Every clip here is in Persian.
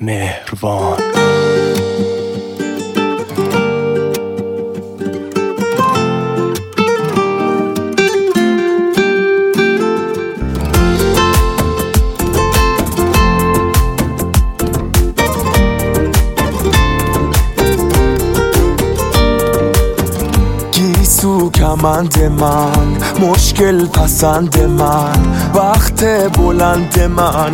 مهربان. گیسو کمند من، مشکل پسند من، وقت بلند من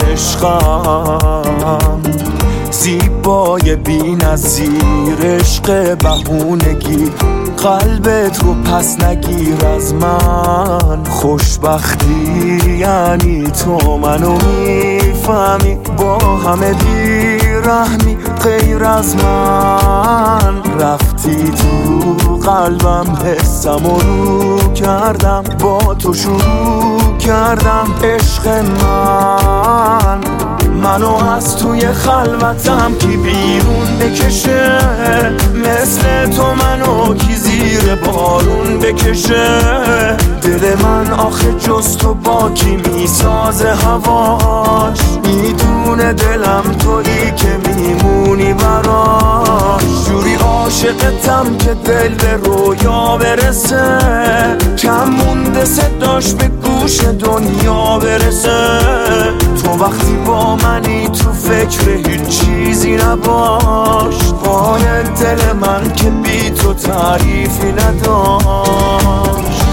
عشقم، زیبای بی نظیر عشق بهونگی، قلبت رو پس نگیر از من. خوشبختی یعنی تو منو میفهمی، با همه بیرحمی غیر از من. رفتی تو قلبم، حسم رو کردم، با تو شروع کردم عشق من. منو از توی خلوتم کی بیرون بکشه، مثل تو منو کی زیر بارون بکشه. دل من آخه جز تو با کی میسازه هواش، میدونه دلم تویی که میمونی براش. جوری عاشقتم که دل به رویا برسه، کم مونده صداش به گوش دنیا برسه. تو وقتی با منی تو فکر هیچ چیزی نباش، پای دل من که بی تو تعریفی نداشت.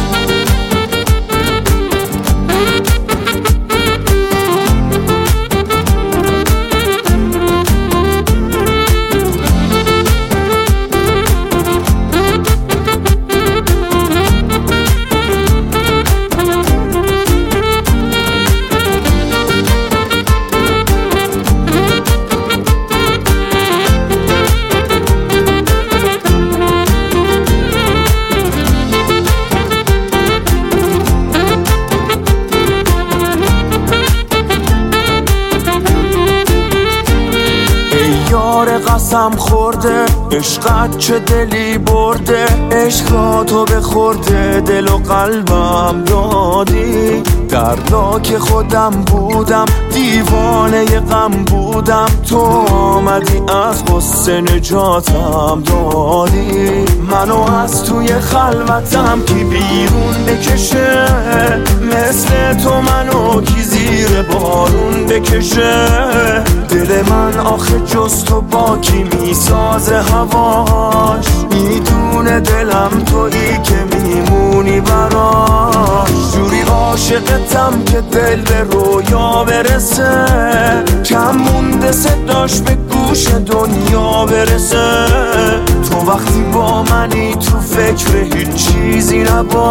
قسم خورده عشقت چه دلی برده، عشق را تو بخورده دل و قلبم دادی. دردناک خودم بودم، دیوانه غم بودم، تو آمدی از غصه نجاتم دادی. منو از توی خلوتم کی بیرون بکشه، مثل تو منو کی زیر بارون بکشه. دل من آخه جز تو با کی میسازه هواش، میدونه دلم تویی که میمونی براش. جوری عاشقتم که دل به رویا برسه، کم مونده صداش به گوش دنیا برسه. تو وقتی با منی تو فکر هیچ چیزی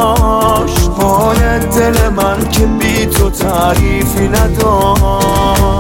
نباش، پای دل من که بی تو تعریفی نداشت.